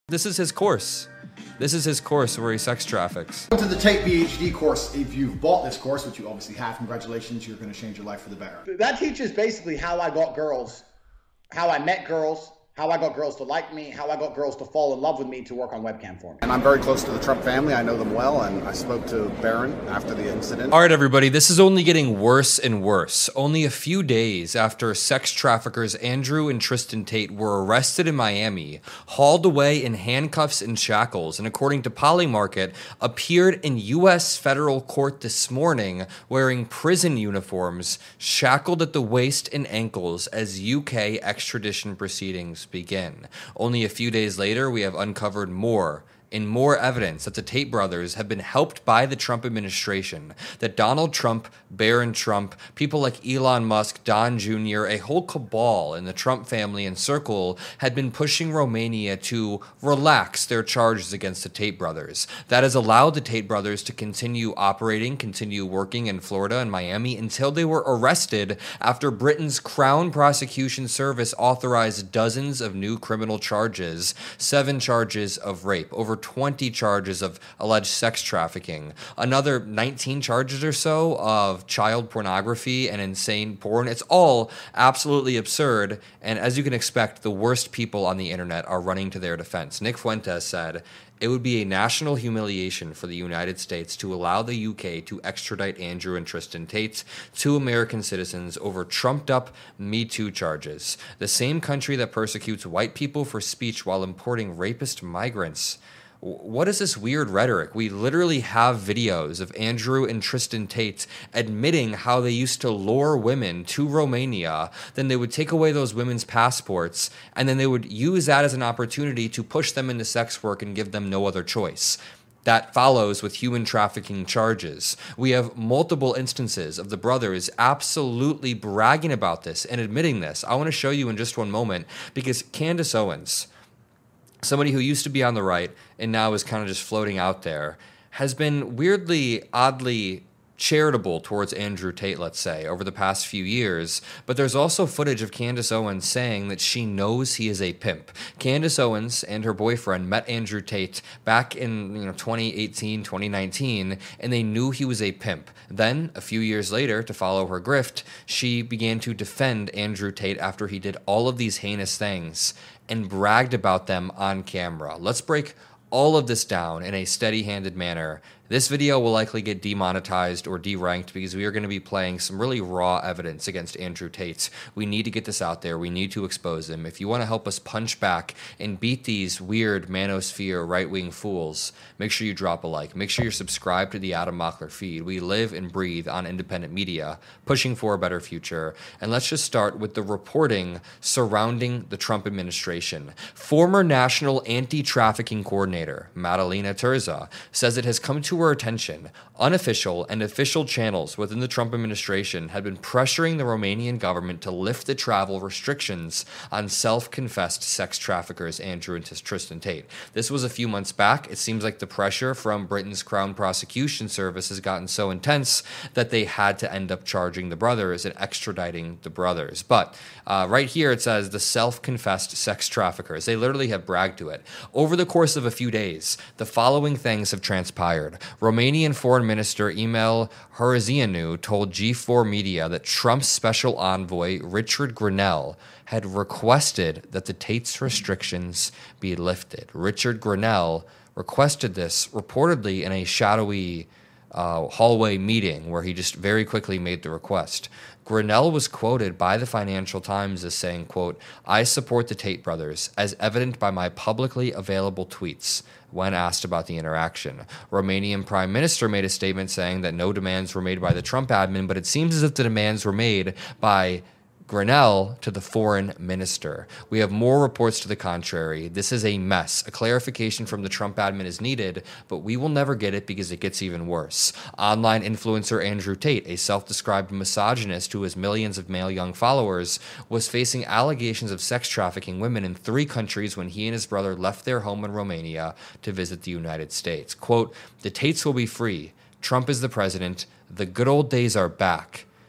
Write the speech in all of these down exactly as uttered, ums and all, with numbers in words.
This is his course. This is his course where he sex traffics. To the Tate B H D course, if you've bought this course, which you obviously have, congratulations, you're going to change your life for the better. That teaches basically how I got girls, how I met girls, how I got girls to like me, how I got girls to fall in love with me to work on webcam for me. And I'm very close to the Trump family. I know them well, and I spoke to Barron after the incident. All right, everybody, this is only getting worse and worse. Only a few days after sex traffickers Andrew and Tristan Tate were arrested in Miami, hauled away in handcuffs and shackles, and according to Polymarket, appeared in U S federal court this morning wearing prison uniforms, shackled at the waist and ankles as U K extradition proceedings begin. Only a few days later, we have uncovered more and more evidence that the Tate brothers have been helped by the Trump administration, that Donald Trump, Barron Trump, people like Elon Musk, Don Junior, a whole cabal in the Trump family and circle had been pushing Romania to relax their charges against the Tate brothers. That has allowed the Tate brothers to continue operating, continue working in Florida and Miami until they were arrested after Britain's Crown Prosecution Service authorized dozens of new criminal charges, seven charges of rape, over twenty charges of alleged sex trafficking, another nineteen charges or so of child pornography and insane porn. It's all absolutely absurd, and as you can expect, the worst people on the internet are running to their defense. Nick Fuentes said, "It would be a national humiliation for the United States to allow the U K to extradite Andrew and Tristan Tate, two American citizens, over trumped-up Me Too charges. The same country that persecutes white people for speech while importing rapist migrants." What is this weird rhetoric? We literally have videos of Andrew and Tristan Tate admitting how they used to lure women to Romania, then they would take away those women's passports, and then they would use that as an opportunity to push them into sex work and give them no other choice. That follows with human trafficking charges. We have multiple instances of the brothers absolutely bragging about this and admitting this. I want to show you in just one moment, because Candace Owens, somebody who used to be on the right and now is kind of just floating out there, has been weirdly, oddly charitable towards Andrew Tate, let's say, over the past few years. But there's also footage of Candace Owens saying that she knows he is a pimp. Candace Owens and her boyfriend met Andrew Tate back in you know twenty eighteen, twenty nineteen, and they knew he was a pimp. Then, a few years later, to follow her grift, she began to defend Andrew Tate after he did all of these heinous things and bragged about them on camera. Let's break all of this down in a steady-handed manner. This video will likely get demonetized or deranked because we are going to be playing some really raw evidence against Andrew Tate. We need to get this out there. We need to expose him. If you want to help us punch back and beat these weird manosphere right-wing fools, make sure you drop a like. Make sure you're subscribed to the Adam Mockler feed. We live and breathe on independent media, pushing for a better future. And let's just start with the reporting surrounding the Trump administration. Former National Anti-Trafficking Coordinator, Madalena Terza, says it has come to her attention, unofficial and official channels within the Trump administration had been pressuring the Romanian government to lift the travel restrictions on self-confessed sex traffickers Andrew and Tristan Tate. This was a few months back. It seems like the pressure from Britain's Crown Prosecution Service has gotten so intense that they had to end up charging the brothers and extraditing the brothers. But uh, right here it says the self-confessed sex traffickers. They literally have bragged to it. Over the course of a few days, the following things have transpired. Romanian Foreign Minister Emil Hărăzeanu told G four Media that Trump's special envoy, Richard Grenell, had requested that the Tate's restrictions be lifted. Richard Grenell requested this reportedly in a shadowy uh, hallway meeting where he just very quickly made the request. Grenell was quoted by the Financial Times as saying, quote, "I support the Tate brothers, as evident by my publicly available tweets," when asked about the interaction. Romanian Prime Minister made a statement saying that no demands were made by the Trump admin, but it seems as if the demands were made by Grenell to the foreign minister. We have more reports to the contrary. This is a mess. A clarification from the Trump admin is needed, but we will never get it because it gets even worse. Online influencer Andrew Tate, a self-described misogynist who has millions of male young followers, was facing allegations of sex trafficking women in three countries when he and his brother left their home in Romania to visit the United States. Quote, "The Tates will be free. Trump is the president. The good old days are back."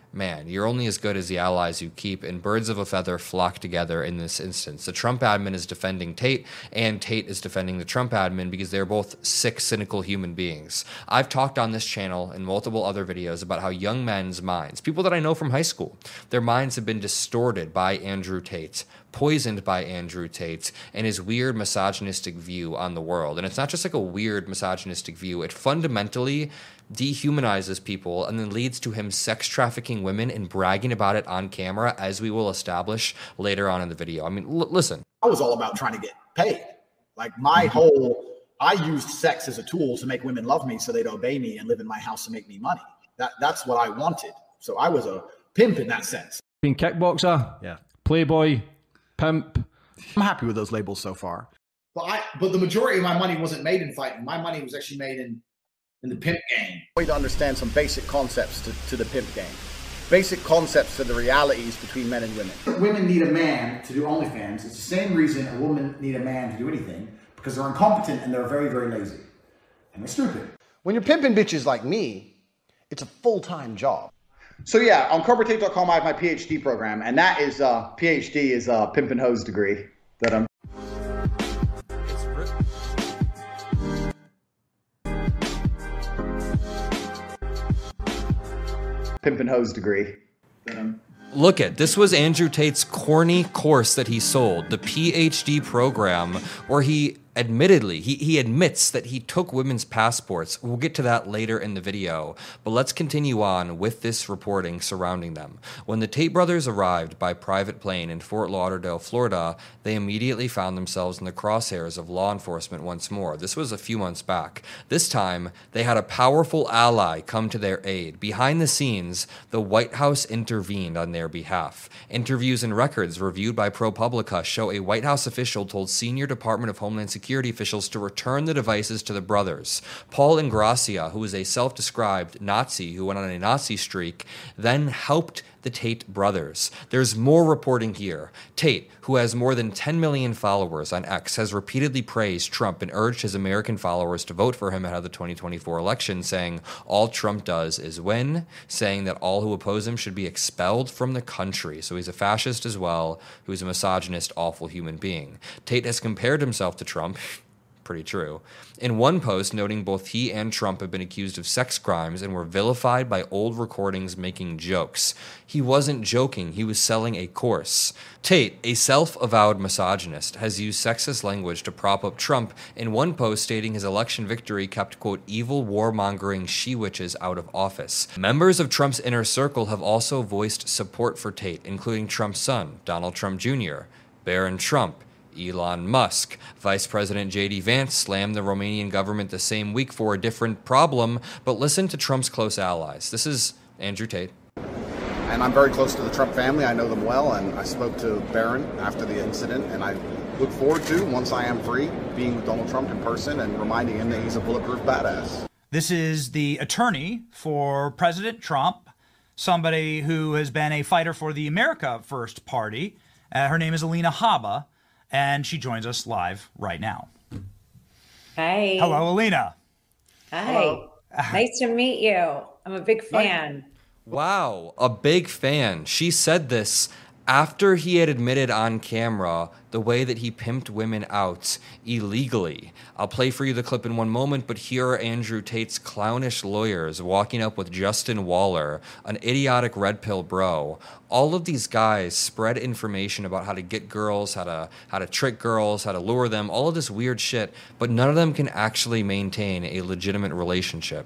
Man, you're only as good as the allies you keep, and birds of a feather flock together in this instance. The Trump admin is defending Tate, and Tate is defending the Trump admin because they're both sick, cynical human beings. I've talked on this channel in multiple other videos about how young men's minds, people that I know from high school, their minds have been distorted by Andrew Tate, poisoned by Andrew Tate and his weird misogynistic view on the world. And it's not just like a weird misogynistic view, it fundamentally dehumanizes people and then leads to him sex trafficking women and bragging about it on camera, as we will establish later on in the video. I mean, l- listen. I was all about trying to get paid. Like my whole, I used sex as a tool to make women love me so they'd obey me and live in my house and make me money. That That's what I wanted. So I was a pimp in that sense. Being kickboxer, yeah, playboy, pimp. I'm happy with those labels so far. But I, but the majority of my money wasn't made in fighting. My money was actually made in, in the pimp game. Way to understand some basic concepts to, to the pimp game. Basic concepts to the realities between men and women. Women need a man to do OnlyFans. It's the same reason a woman need a man to do anything, because they're incompetent and they're very, very lazy. And they're stupid. When you're pimping bitches like me, it's a full-time job. So yeah, on Cobra Tate dot com I have my PhD program, and that is, uh, PhD is a pimp and hose degree that I'm pimp and hose degree that I'm Look at, this was Andrew Tate's corny course that he sold, the PhD program, where he admittedly, he, he admits that he took women's passports. We'll get to that later in the video, but let's continue on with this reporting surrounding them. When the Tate brothers arrived by private plane in Fort Lauderdale, Florida, they immediately found themselves in the crosshairs of law enforcement once more. This was a few months back. This time, they had a powerful ally come to their aid. Behind the scenes, the White House intervened on their behalf. Interviews and records reviewed by ProPublica show a White House official told senior Department of Homeland Security Security officials to return the devices to the brothers. Paul Ingrassia, who is a self-described Nazi who went on a Nazi streak, then helped the Tate brothers. There's more reporting here. Tate, who has more than ten million followers on X, has repeatedly praised Trump and urged his American followers to vote for him ahead of the twenty twenty-four election, saying all Trump does is win, saying that all who oppose him should be expelled from the country. So he's a fascist as well, who's a misogynist, awful human being. Tate has compared himself to Trump. Pretty true. In one post noting both he and Trump have been accused of sex crimes and were vilified by old recordings making jokes. He wasn't joking, he was selling a course. Tate, a self-avowed misogynist, has used sexist language to prop up Trump, in one post stating his election victory kept, quote, evil warmongering she-witches out of office. Members of Trump's inner circle have also voiced support for Tate, including Trump's son, Donald Trump Junior, Barron Trump, Elon Musk. Vice President J D Vance slammed the Romanian government the same week for a different problem, but listen to Trump's close allies. This is Andrew Tate. And I'm very close to the Trump family. I know them well, and I spoke to Barron after the incident, and I look forward to, once I am free, being with Donald Trump in person and reminding him that he's a bulletproof badass. This is the attorney for President Trump, somebody who has been a fighter for the America First Party. Uh, her name is Alina Habba, and she joins us live right now. Hi. Hello, Alina. Hi. Hello. Nice to meet you. I'm a big fan. Wow, a big fan. She said this after he had admitted on camera the way that he pimped women out illegally. I'll play for you the clip in one moment, but here are Andrew Tate's clownish lawyers walking up with Justin Waller, an idiotic red pill bro. All of these guys spread information about how to get girls, how to how to trick girls, how to lure them, all of this weird shit, but none of them can actually maintain a legitimate relationship.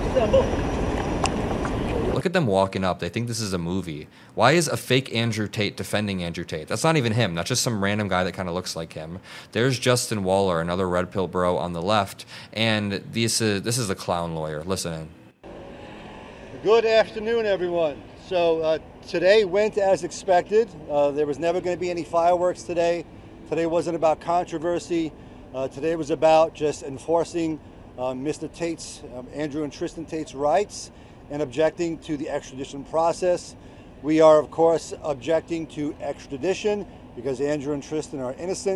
Look at them walking up. They think this is a movie. Why is a fake Andrew Tate defending Andrew Tate? That's not even him. That's just some random guy that kind of looks like him. There's Justin Waller, another red pill bro on the left, and this is, this is the clown lawyer. Listen in. Good afternoon, everyone. So uh, today went as expected. Uh, there was never going to be any fireworks today. Today wasn't about controversy. Uh, today was about just enforcing uh, Mister Tate's, um, Andrew and Tristan Tate's rights, and objecting to the extradition process. We are, of course, objecting to extradition because Andrew and Tristan are innocent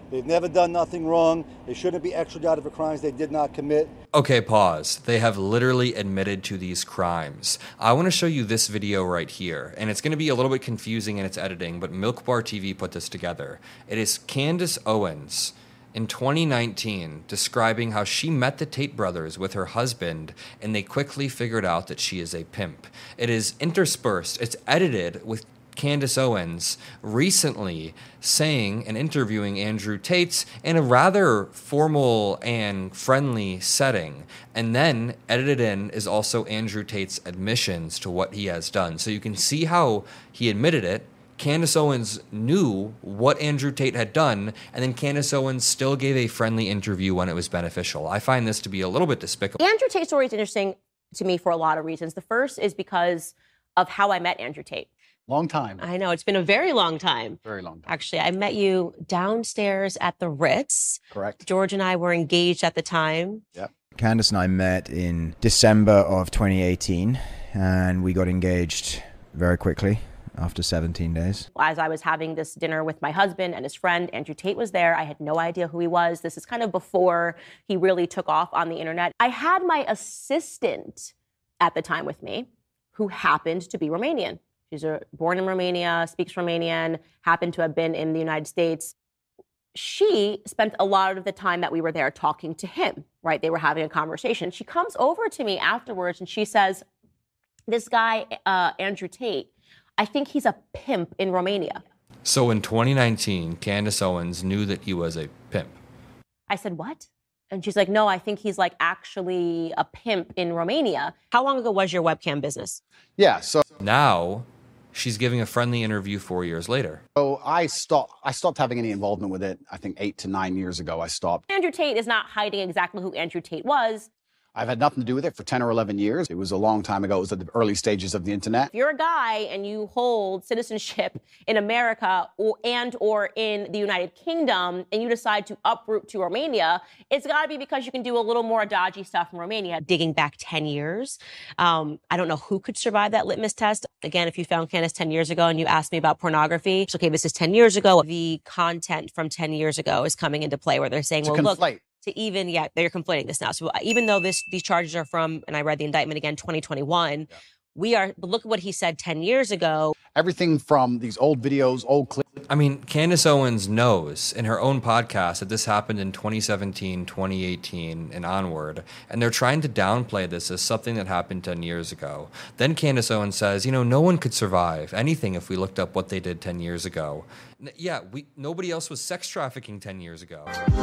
They've never done nothing wrong. They shouldn't be extradited for crimes they did not commit. Okay, pause. They have literally admitted to these crimes. I want to show you this video right here, and it's going to be a little bit confusing in its editing, but Milk Bar T V put this together. It is Candace Owens in twenty nineteen describing how she met the Tate brothers with her husband, and they quickly figured out that she is a pimp. It is interspersed, it's edited with Candace Owens recently saying and interviewing Andrew Tate in a rather formal and friendly setting. And then edited in is also Andrew Tate's admissions to what he has done. So you can see how he admitted it. Candace Owens knew what Andrew Tate had done, and then Candace Owens still gave a friendly interview when it was beneficial. I find this to be a little bit despicable. The Andrew Tate story is interesting to me for a lot of reasons. The first is because of how I met Andrew Tate. Long time. I know, it's been a very long time. Very long time. Actually, I met you downstairs at the Ritz. Correct. George and I were engaged at the time. Yep. Candace and I met in December of twenty eighteen, and we got engaged very quickly after seventeen days. As I was having this dinner with my husband and his friend, Andrew Tate was there. I had no idea who he was. This is kind of before he really took off on the internet. I had my assistant at the time with me, who happened to be Romanian. She's a, born in Romania, speaks Romanian, happened to have been in the United States. She spent a lot of the time that we were there talking to him, right? They were having a conversation. She comes over to me afterwards and she says, this guy, uh, Andrew Tate, I think he's a pimp in Romania. So in twenty nineteen, Candace Owens knew that he was a pimp. I said, what? And she's like, no, I think he's like actually a pimp in Romania. How long ago was your webcam business? Yeah, so Now, she's giving a friendly interview four years later. so I stopped I stopped having any involvement with it. I think eight to nine years ago I stopped. Andrew Tate is not hiding exactly who Andrew Tate was. I've had nothing to do with it for ten or eleven years. It was a long time ago. It was at the early stages of the internet. If you're a guy and you hold citizenship in America or, and or in the United Kingdom and you decide to uproot to Romania, it's got to be because you can do a little more dodgy stuff in Romania. Digging back ten years, um, I don't know who could survive that litmus test. Again, if you found Candace ten years ago and you asked me about pornography, it's okay, this is ten years ago. The content from ten years ago is coming into play where they're saying, To well, look, conflate. to even, yeah, they're conflating this now. So even though this these charges are from, and I read the indictment again, twenty twenty-one, yeah. we are, but look at what he said ten years ago. Everything from these old videos, old clips. I mean, Candace Owens knows in her own podcast that this happened in twenty seventeen, twenty eighteen, and onward, and they're trying to downplay this as something that happened ten years ago. Then Candace Owens says, you know, no one could survive anything if we looked up what they did ten years ago. N- yeah, we nobody else was sex trafficking ten years ago.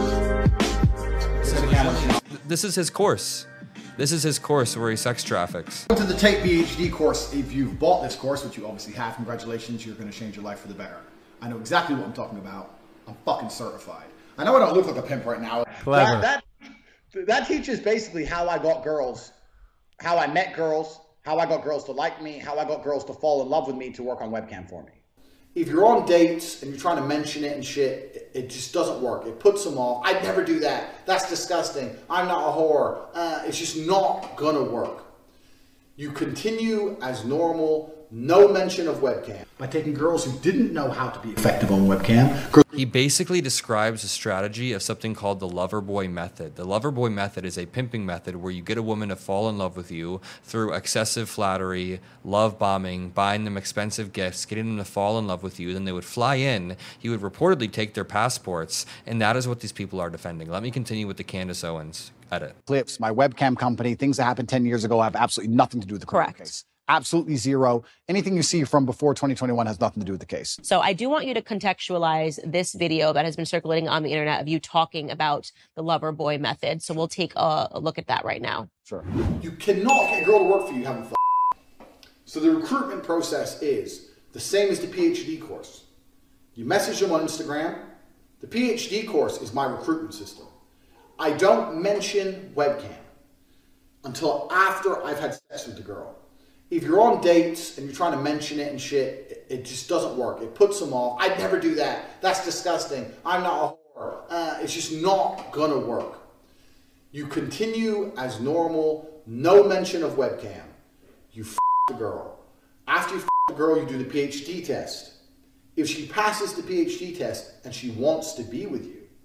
This is his course. This is his course where he sex traffics. To the Tate B H D course, if you've bought this course, which you obviously have, congratulations, you're going to change your life for the better. I know exactly what I'm talking about. I'm fucking certified. I know I don't look like a pimp right now. Clever. That, that, that teaches basically how I got girls, how I met girls, how I got girls to like me, how I got girls to fall in love with me to work on webcam for me. If you're on dates and you're trying to mention it and shit, it, it just doesn't work. It puts them off. I'd never do that. That's disgusting. I'm not a whore. Uh, it's just not gonna work. You continue as normal, no mention of webcam. By taking girls who didn't know how to be effective on webcam. He basically describes a strategy of something called the lover boy method. The lover boy method is a pimping method where you get a woman to fall in love with you through excessive flattery, love bombing, buying them expensive gifts, getting them to fall in love with you. Then they would fly in. He would reportedly take their passports, and that is what these people are defending. Let me continue with the Candace Owens edit. Clips, my webcam company, things that happened ten years ago have absolutely nothing to do with the criminal case. Absolutely zero. Anything you see from before twenty twenty-one has nothing to do with the case. So I do want you to contextualize this video that has been circulating on the internet of you talking about the lover boy method. So we'll take a, a look at that right now. Sure. You cannot get a girl to work for you having fun. So the recruitment process is the same as the P H D course. You message them on Instagram. The P H D course is my recruitment system. I don't mention webcam until after I've had sex with the girl. If you're on dates and you're trying to mention it and shit, it, it just doesn't work. It puts them off. I'd never do that. That's disgusting. I'm not a whore. Uh, it's just not gonna work. You continue as normal, no mention of webcam. You f the girl. After you f the girl, you do the P H D test. If she passes the P H D test and she wants to be with you,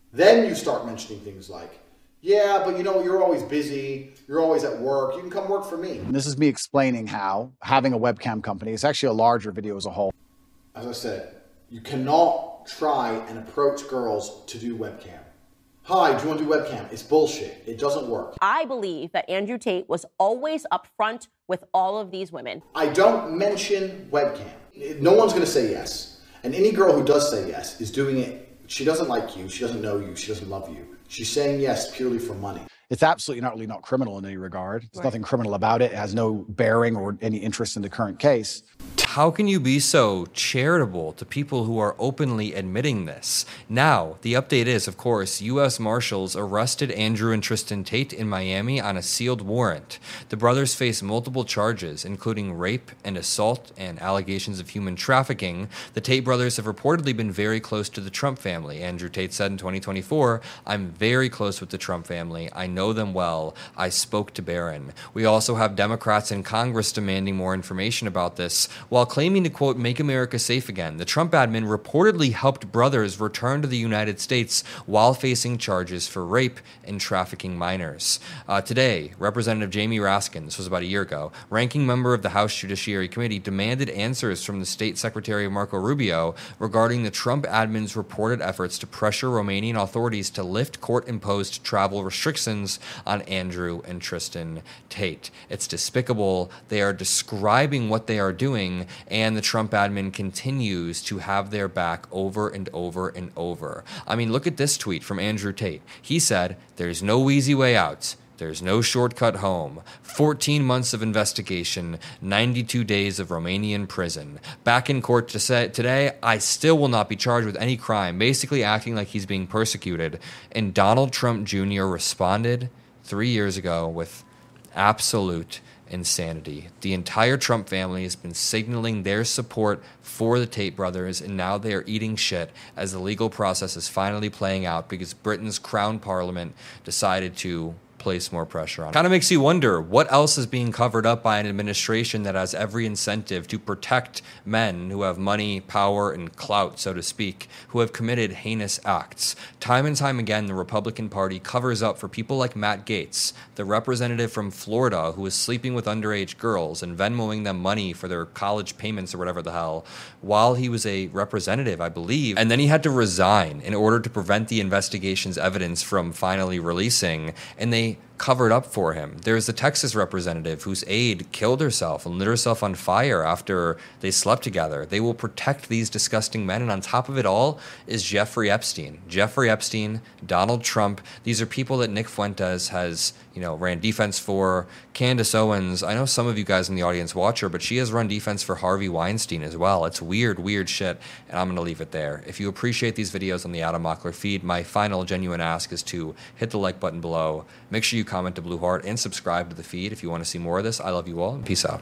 Then you start mentioning things like, yeah, but you know, you're always busy, you're always at work, you can come work for me. And this is me explaining how having a webcam company, it's actually a larger video as a whole. As I said, you cannot try and approach girls to do webcam. Hi, do you want to do webcam? It's bullshit. It doesn't work. I believe that Andrew Tate was always upfront with all of these women. I don't mention webcam. No one's going to say yes. And any girl who does say yes is doing it. She doesn't like you. She doesn't know you. She doesn't love you. She's saying yes purely for money. It's absolutely not really not criminal in any regard. There's Right. nothing criminal about it. It has no bearing or any interest in the current case. How can you be so charitable to people who are openly admitting this? Now, the update is, of course, U S Marshals arrested Andrew and Tristan Tate in Miami on a sealed warrant. The brothers face multiple charges, including rape and assault and allegations of human trafficking. The Tate brothers have reportedly been very close to the Trump family. Andrew Tate said in twenty twenty-four, "I'm very close with the Trump family. I know them well. I spoke to Barron." We also have Democrats in Congress demanding more information about this, while claiming to, quote, "make America safe again." The Trump admin reportedly helped brothers return to the United States while facing charges for rape and trafficking minors. Uh, today, Representative Jamie Raskin, this was about a year ago, ranking member of the House Judiciary Committee, demanded answers from the State Secretary Marco Rubio regarding the Trump admin's reported efforts to pressure Romanian authorities to lift court-imposed travel restrictions on Andrew and Tristan Tate. It's despicable. They are describing what they are doing, and the Trump admin continues to have their back over and over and over. I mean, look at this tweet from Andrew Tate. He said, "There's no easy way out. There's no shortcut home. fourteen months of investigation, ninety-two days of Romanian prison. Back in court to say, today, I still will not be charged with any crime," basically acting like he's being persecuted. And Donald Trump Junior responded three years ago with absolute insanity. The entire Trump family has been signaling their support for the Tate brothers, and now they are eating shit as the legal process is finally playing out because Britain's Crown Parliament decided to place more pressure on. Kind of makes you wonder what else is being covered up by an administration that has every incentive to protect men who have money, power, and clout, so to speak, who have committed heinous acts. Time and time again, the Republican Party covers up for people like Matt Gaetz, the representative from Florida who is sleeping with underage girls and Venmoing them money for their college payments or whatever the hell, while he was a representative, I believe. And then he had to resign in order to prevent the investigation's evidence from finally releasing, and they covered up for him. There's the Texas representative whose aide killed herself and lit herself on fire after they slept together. They will protect these disgusting men, and on top of it all is Jeffrey Epstein. Jeffrey Epstein, Donald Trump, these are people that Nick Fuentes has, you know, ran defense for. Candace Owens, I know some of you guys in the audience watch her, but she has run defense for Harvey Weinstein as well. It's weird, weird shit, and I'm going to leave it there. If you appreciate these videos on the Adam Mockler feed, my final genuine ask is to hit the like button below. Make sure you comment to Blue Heart and subscribe to the feed if you want to see more of this. I love you all, and peace out.